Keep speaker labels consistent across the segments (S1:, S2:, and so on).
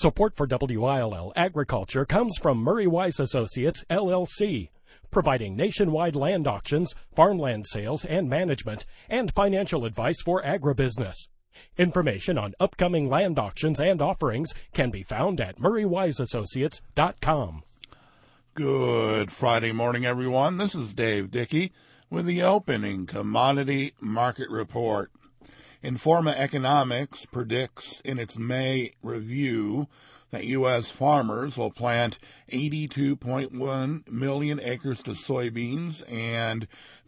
S1: Support for WILL Agriculture comes from Murray Wise Associates, LLC, providing nationwide land auctions, farmland sales and management, and financial advice for agribusiness. Information on upcoming land auctions and offerings can be found at murraywiseassociates.com.
S2: Good Friday morning, everyone. This is Dave Dickey with the opening commodity market report. Informa Economics predicts in its May review that U.S. farmers will plant 82.1 million acres to soybeans and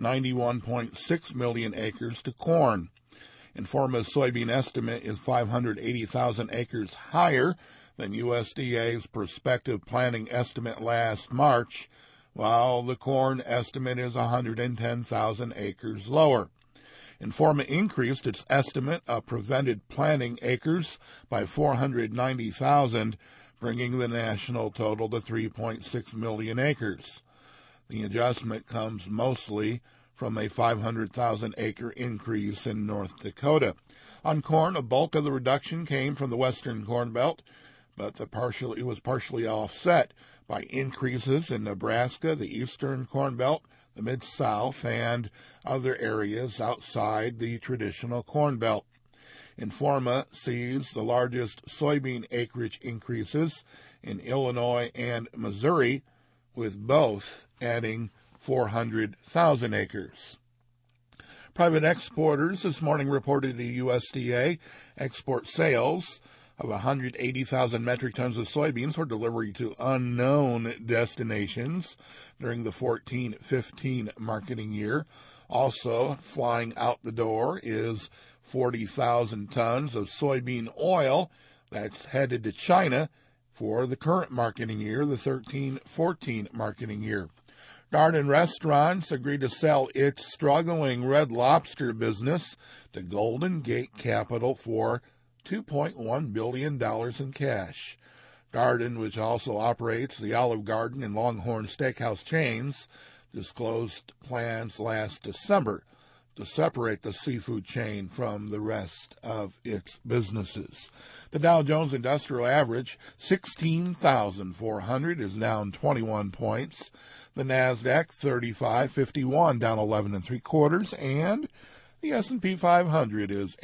S2: 91.6 million acres to corn. Informa's soybean estimate is 580,000 acres higher than USDA's prospective planting estimate last March, while the corn estimate is 110,000 acres lower. Informa increased its estimate of prevented planting acres by 490,000, bringing the national total to 3.6 million acres. The adjustment comes mostly from a 500,000 acre increase in North Dakota. On corn, a bulk of the reduction came from the Western Corn Belt, but it was partially offset by increases in Nebraska, the Eastern Corn Belt, the Mid-South, and other areas outside the traditional Corn Belt. Informa sees the largest soybean acreage increases in Illinois and Missouri, with both adding 400,000 acres. Private exporters this morning reported to USDA export sales of 180,000 metric tons of soybeans for delivery to unknown destinations during the 14-15 marketing year. Also flying out the door is 40,000 tons of soybean oil that's headed to China for the current marketing year, the 13-14 marketing year. Darden Restaurants agreed to sell its struggling Red Lobster business to Golden Gate Capital for $2.1 billion in cash. Darden, which also operates the Olive Garden and Longhorn Steakhouse chains, disclosed plans last December to separate the seafood chain from the rest of its businesses. The Dow Jones Industrial Average, 16,400, is down 21 points. The NASDAQ, 3551, down 11 3/4, and the S&P 500 is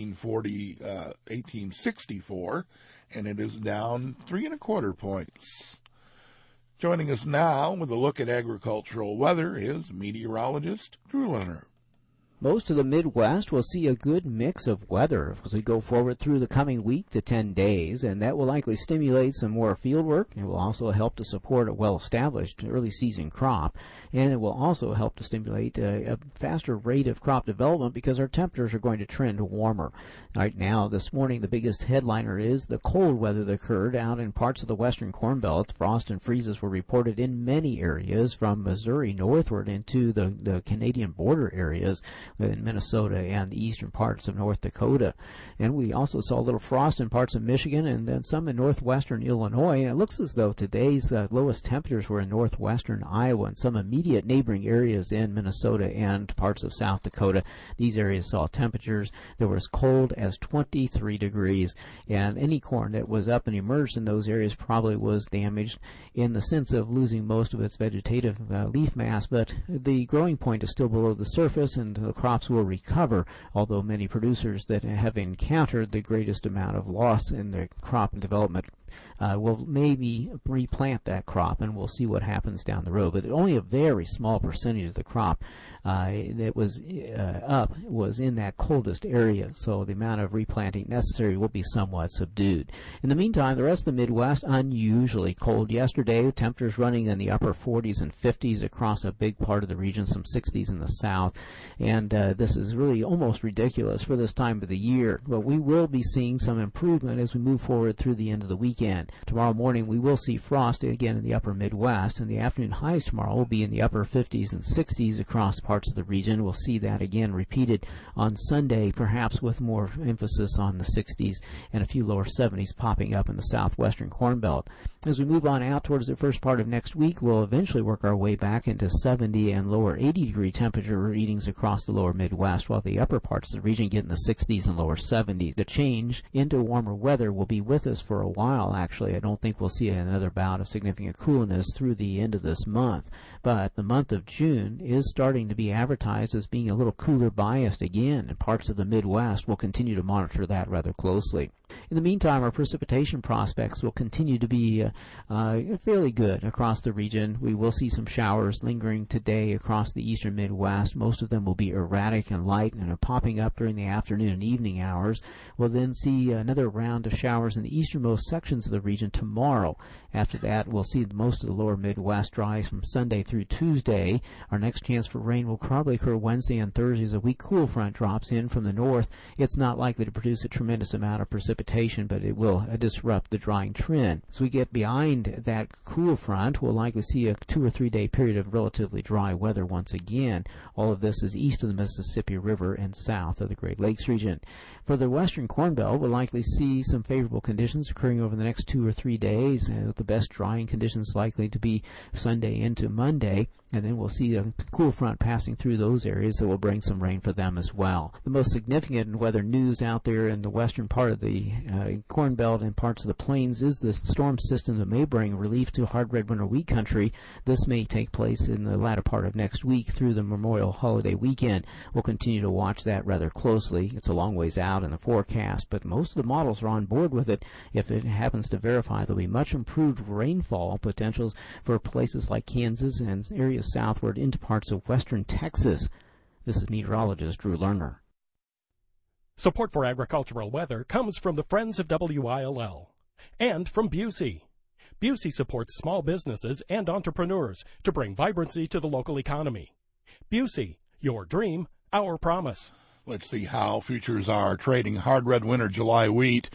S2: 1864, and it is down 3 1/4 points. Joining us now with a look at agricultural weather is meteorologist Drew Leonard.
S3: Most of the Midwest will see a good mix of weather as we go forward through the coming week to 10 days, and that will likely stimulate some more field work. It will also help to support a well-established early season crop, and it will also help to stimulate a faster rate of crop development because our temperatures are going to trend warmer. Right now, this morning, the biggest headliner is the cold weather that occurred out in parts of the western Corn Belt. Frost and freezes were reported in many areas from Missouri northward into the Canadian border areas in Minnesota and the eastern parts of North Dakota. And we also saw a little frost in parts of Michigan and then some in northwestern Illinois. And it looks as though today's lowest temperatures were in northwestern Iowa and some immediate neighboring areas in Minnesota and parts of South Dakota. These areas saw temperatures that were as cold as 23 degrees, and any corn that was up and emerged in those areas probably was damaged in the sense of losing most of its vegetative leaf mass, but the growing point is still below the surface and the crops will recover, although many producers that have encountered the greatest amount of loss in their crop development will maybe replant that crop, and we'll see what happens down the road. But only a very small percentage of the crop that was up was in that coldest area, so the amount of replanting necessary will be somewhat subdued. In the meantime, the rest of the Midwest, unusually cold yesterday. Temperatures running in the upper 40s and 50s across a big part of the region, some 60s in the south, and this is really almost ridiculous for this time of the year. But we will be seeing some improvement as we move forward through the end of the weekend. Tomorrow morning we will see frost again in the upper Midwest, and the afternoon highs tomorrow will be in the upper 50s and 60s across parts of the region. We'll see that again repeated on Sunday, perhaps with more emphasis on the 60s and a few lower 70s popping up in the southwestern Corn Belt. As we move on out towards the first part of next week, we'll eventually work our way back into 70 and lower 80-degree temperature readings across the lower Midwest, while the upper parts of the region get in the 60s and lower 70s. The change into warmer weather will be with us for a while, actually. I don't think we'll see another bout of significant coolness through the end of this month. But the month of June is starting to be advertised as being a little cooler biased again, and parts of the Midwest will continue to monitor that rather closely. In the meantime, our precipitation prospects will continue to be fairly good across the region. We will see some showers lingering today across the eastern Midwest. Most of them will be erratic and light and are popping up during the afternoon and evening hours. We'll then see another round of showers in the easternmost sections of the region tomorrow. After that, we'll see most of the lower Midwest dries from Sunday through Tuesday. Our next chance for rain will probably occur Wednesday and Thursday as a weak cool front drops in from the north. It's not likely to produce a tremendous amount of precipitation, but it will disrupt the drying trend. As we get behind that cool front, we'll likely see a 2 or 3 day period of relatively dry weather once again. All of this is east of the Mississippi River and south of the Great Lakes region. For the western Corn Belt, we'll likely see some favorable conditions occurring over the next 2 or 3 days, with the best drying conditions likely to be Sunday into Monday. And then we'll see a cool front passing through those areas that will bring some rain for them as well. The most significant weather news out there in the western part of the Corn Belt and parts of the plains is the storm system that may bring relief to hard red winter wheat country. This may take place in the latter part of next week through the Memorial holiday weekend. We'll continue to watch that rather closely. It's a long ways out in the forecast, but most of the models are on board with it. If it happens to verify, there'll be much improved rainfall potentials for places like Kansas and areas southward into parts of western Texas. This is meteorologist Drew Lerner.
S1: Support for agricultural weather comes from the Friends of WILL and from Busey. Busey supports small businesses and entrepreneurs to bring vibrancy to the local economy. Busey, your dream, our promise.
S2: Let's see how futures are trading. Hard red winter July wheat,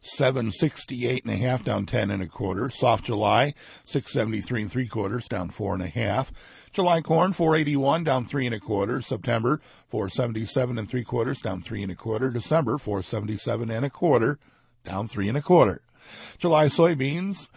S2: 768.5 down 10 1/4. Soft July, 673 3/4 down 4 1/2. July corn, 481 down 3 1/4. September, 477 3/4 down 3 1/4. December, 477 1/4 down 3 1/4. July soybeans,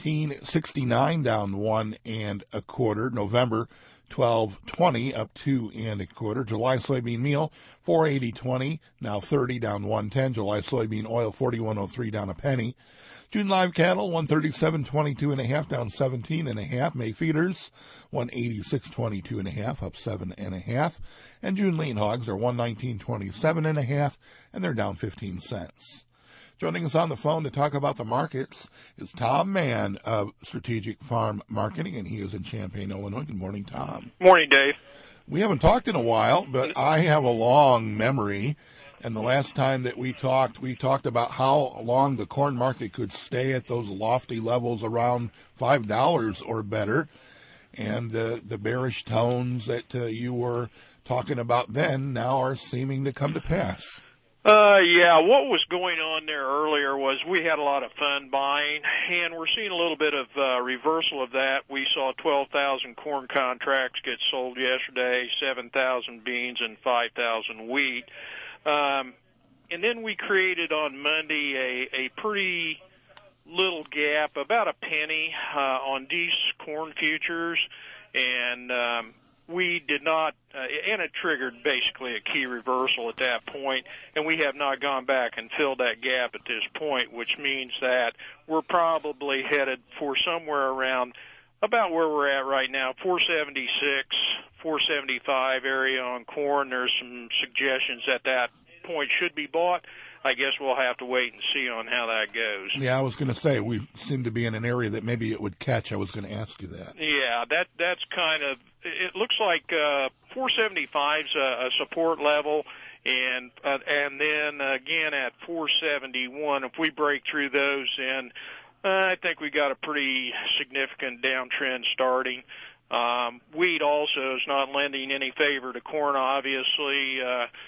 S2: 1469 down 1 1/4. November, 12.20 up 2 1/4. July soybean meal 480.20 now 30 down 110. July soybean oil 41.03 down a penny. June live cattle 137.22 1/2 down 17 1/2. May feeders 186.22 1/2 up 7 1/2. And June lean hogs are 119.27 1/2 and they're down 15 cents. Joining us on the phone to talk about the markets is Tom Mann of Strategic Farm Marketing, and he is in Champaign, Illinois. Good morning, Tom.
S4: Morning, Dave.
S2: We haven't talked in a while, but I have a long memory, and the last time that we talked about how long the corn market could stay at those lofty levels around $5 or better, and the bearish tones that you were talking about then now are seeming to come to pass.
S4: Yeah, what was going on there earlier was we had a lot of fun buying, and we're seeing a little bit of reversal of that. We saw 12,000 corn contracts get sold yesterday, 7,000 beans, and 5,000 wheat. And then we created on Monday a pretty little gap, about a penny, on these corn futures, and we did not, and it triggered basically a key reversal at that point, and we have not gone back and filled that gap at this point, which means that we're probably headed for somewhere around about where we're at right now, 476, 475 area on corn. There's some suggestions at that point should be bought. I guess we'll have to wait and see on how that goes.
S2: Yeah, I was going to say, we seem to be in an area that maybe it would catch. I was going to ask you that.
S4: Yeah, that's kind of, it looks like 475's a support level, and then again at 471, if we break through those, then I think we got a pretty significant downtrend starting. Wheat also is not lending any favor to corn, obviously.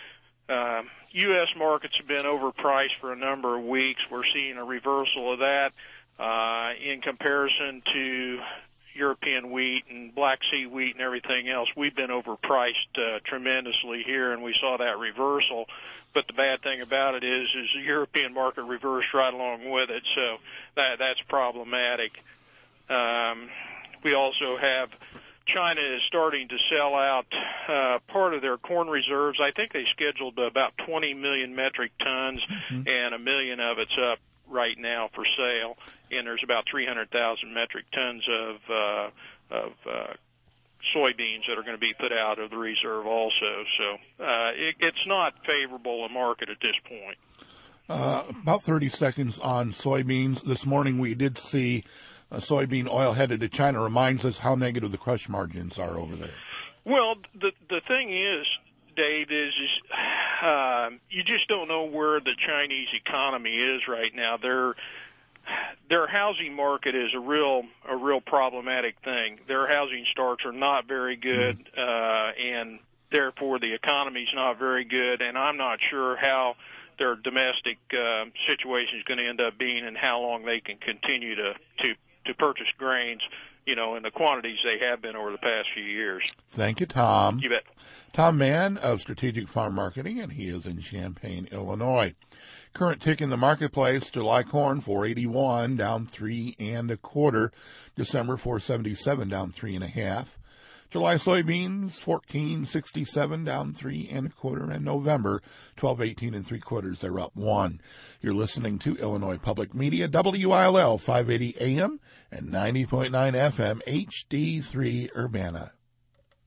S4: U.S. markets have been overpriced for a number of weeks. We're seeing a reversal of that in comparison to European wheat and Black Sea wheat and everything else. We've been overpriced tremendously here, and we saw that reversal. But the bad thing about it is the European market reversed right along with it, so that's problematic. We also have China is starting to sell out part of their corn reserves. I think they scheduled about 20 million metric tons, and 1 million of it's up right now for sale. And there's about 300,000 metric tons of soybeans that are going to be put out of the reserve also. So it's not favorable a market at this point.
S2: About 30 seconds on soybeans. This morning we did see soybean oil headed to China. Reminds us how negative the crush margins are over there.
S4: Well, the thing is, Dave, is you just don't know where the Chinese economy is right now. Their housing market is a real problematic thing. Their housing starts are not very good, and therefore the economy's not very good. And I'm not sure how their domestic situation is going to end up being, and how long they can continue to purchase grains, in the quantities they have been over the past few years.
S2: Thank you, Tom.
S4: You bet.
S2: Tom Mann of Strategic Farm Marketing, and he is in Champaign, Illinois. Current tick in the marketplace: July corn $4.81, down 3 1/4. December $4.77, down 3 1/2. July soybeans $14.67, down 3 1/4, and November $12.18 3/4. They're up 1. You're listening to Illinois Public Media, WILL 580 AM and 90.9 FM HD3 Urbana.